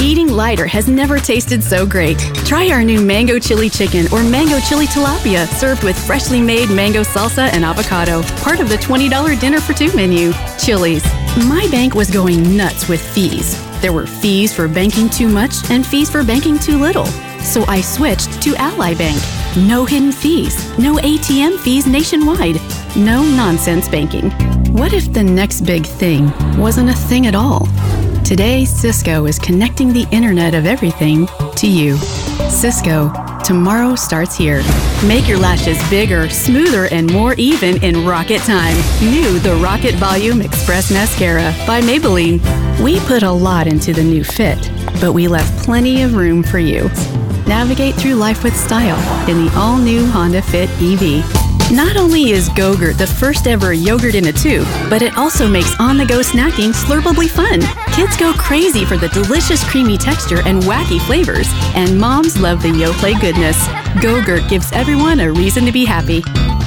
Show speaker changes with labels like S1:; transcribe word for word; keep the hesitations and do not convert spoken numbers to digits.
S1: Eating lighter has never tasted so great. Try our new mango chili chicken or mango chili tilapia, served with freshly made mango salsa and avocado, part of the twenty dollars dinner for two menu. Chili's. My bank was going nuts with fees. There were fees for banking too much and fees for banking too little. So I switched to Ally Bank. No hidden fees, no A T M fees nationwide, no nonsense banking. What if the next big thing wasn't a thing at all? Today, Cisco is connecting the Internet of Everything to you. Cisco, tomorrow starts here. Make your lashes bigger, smoother, and more even in Rocket Time. New The Rocket Volume Express Mascara by Maybelline. We put a lot into the new fit, but we left plenty of room for you. Navigate through life with style in the all-new Honda Fit E V. Not only is Go-Gurt the first ever yogurt in a tube, but it also makes on-the-go snacking slurpably fun. Kids go crazy for the delicious creamy texture and wacky flavors, and moms love the Yoplait goodness. Go-Gurt gives everyone a reason to be happy.